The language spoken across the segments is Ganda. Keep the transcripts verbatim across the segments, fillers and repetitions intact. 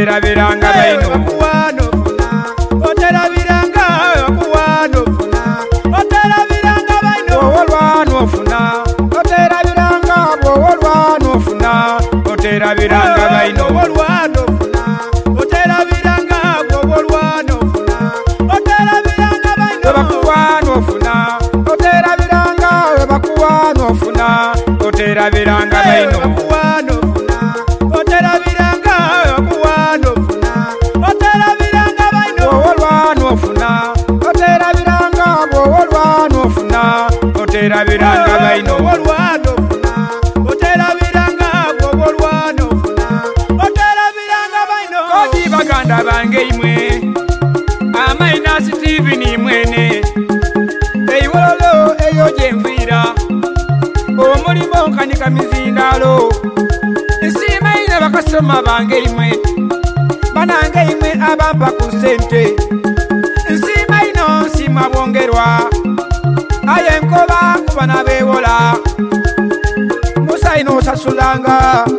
otera biranga baino bakuwano funa otera biranga bakuwano funa otera biranga baino olwano funa otera biranga olwano funa otera biranga baino olwano funa otera biranga olwano funa otera biranga baino bakuwano funa otera biranga bakuwano funa otera biranga baino bakuwano funa otera biranga bakuwano funa otera biranga baino olwano funa otera biranga olwano funa otera biranga baino olwano funa otera biranga olwano funa otera biranga baino kodi baganda bange imwe amaina Steven imwene eiwolo eyo jemvira omulimo nkanika mizindalo nsima ine bakasoma bange imwe banange imwe abampa ku sente nsima ino nsima bongerwa aye nkoba kuba nabewola musa ino osasulanga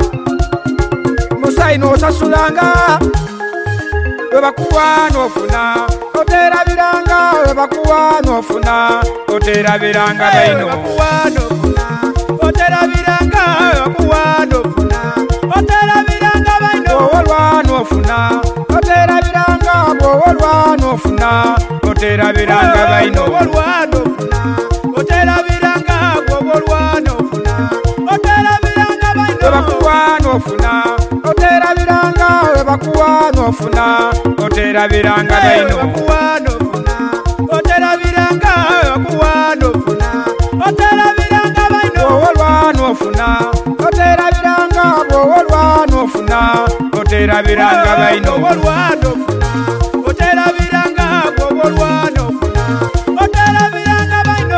musa ino osasulanga webakuwano ofuna otera biranga webakuwano ofuna otera biranga baino bakuwano funa otera biranga bakuwano funa otera biranga baino olwano ofuna otera biranga olwano ofuna otera biranga baino olwano funa otera biranga olwano funa otera biranga baino webakuwano ofuna otera biranga webakuwano ofuna otera biranga baino bakuwano funa otera biranga bakuwano funa otera biranga baino olwano ofuna otera biranga olwano ofuna otera biranga baino olwano funa otera biranga olwano funa otera biranga baino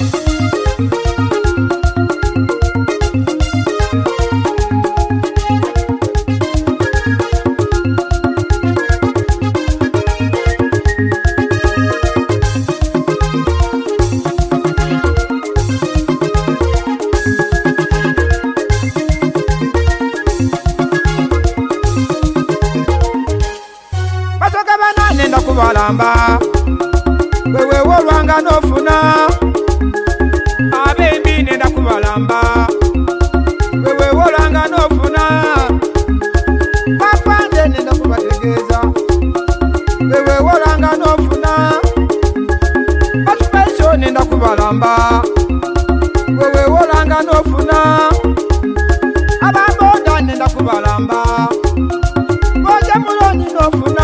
basoka banane ndakubalamba wewe wolwanga nofuna abembi nenda kubalamba wewe wolwanga nofuna papande nenda kubategeza wewe wolwanga nofuna basupesho nenda kubalamba wewe wolwanga nofuna ababoda nenda kubalamba boja muloni nofuna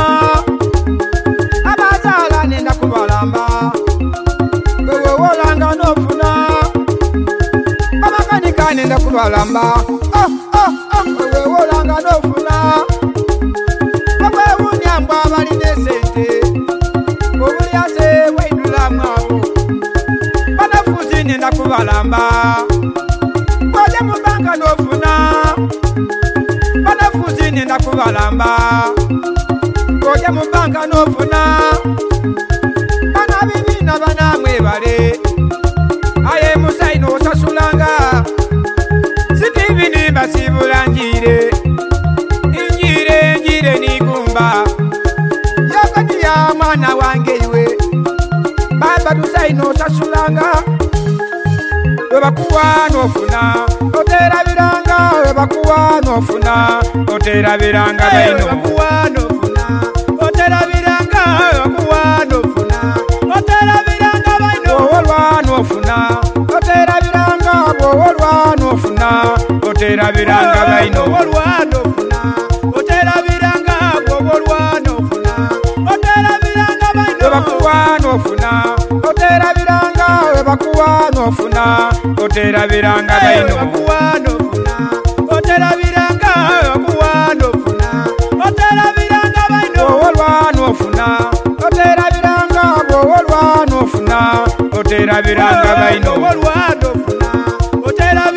abazala nenda kubalamba wewe wolanga nofuna abakanika nenda kubalamba oh, oh, oh. wewe wolanga nofuna abwewunyambwa baline sente obulyase bwaidulamu banafuzi nenda kubalamba boja mubanga nofuna banafuzi nenda kubalamba boja mubanga nofuna bana bibina banamwe bale aye musaino osasulanga Steven basibula njire injire njire nigumba yakati ya mwana wange iwe baba tusaino osasulanga webakuwano ofuna otera biranga webakuwano ofuna otera biranga baino bakuwano funa otera biranga bakuwano funa otera biranga baino olwano ofuna otera biranga olwano ofuna otera biranga baino olwano funa otera biranga olwano funa otera biranga baino webakuwano ofuna otera biranga webakuwano ofuna otera biranga baino bakuwano funa otera biranga bakuwano funa otera biranga baino olwano ofuna otera biranga olwano ofuna otera biranga baino olwano funa otera